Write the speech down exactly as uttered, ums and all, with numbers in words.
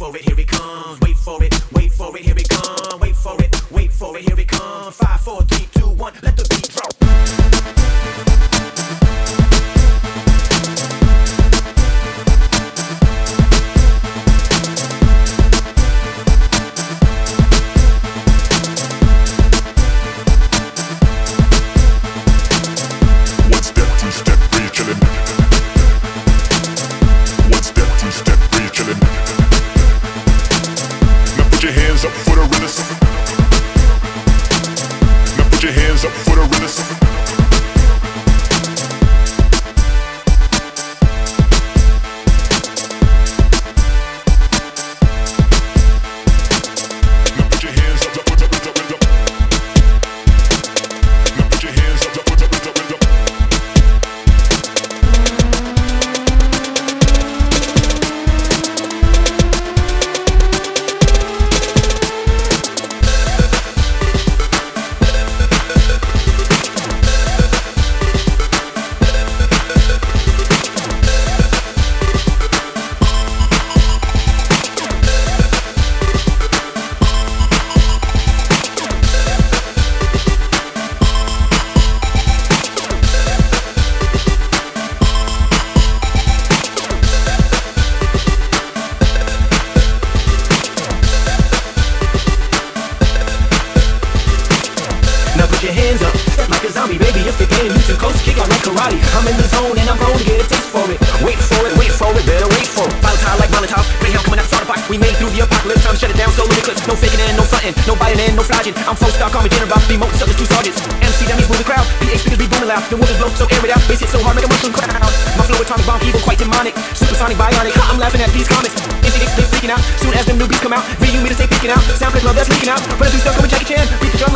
for it, here it comes. Wait for it, wait for it, here it comes. Wait for it, wait for it, here it comes. Five, four, three, two, one, let the beat drop. Up for the realest. Now put your hands up for the realest. Now put your hands up, up, up, up, up, up. Now put your hands up, up, up, up, up, up. Put your hands up, step like a zombie, baby, if the game you too close, kick out like karate. I'm in the zone and I'm prone to get a taste for it. Wait for it, wait for it, better wait for it. Volatile like Molotov, great hell coming out the starter box. We made it through the apocalypse, time to shut it down, so in the clips. No faking in, no frontin', no biting in, no flogging. I'm full star, call me dinner box, be motor, so there's two sergeants. M C dummies move the crowd, P A speakers be booming loud. The wolves blow, so air it out, bass hit so hard, make a mushroom crowd. My flow atomic bomb, evil, quite demonic. Supersonic, bionic, I'm laughing at these comics. N C X, they freaking out, soon as them newbies come out. Reunion me to stay peeking out, sound like love that's leaking out. Run through stuff, come with Jackie Chan, beat the drum.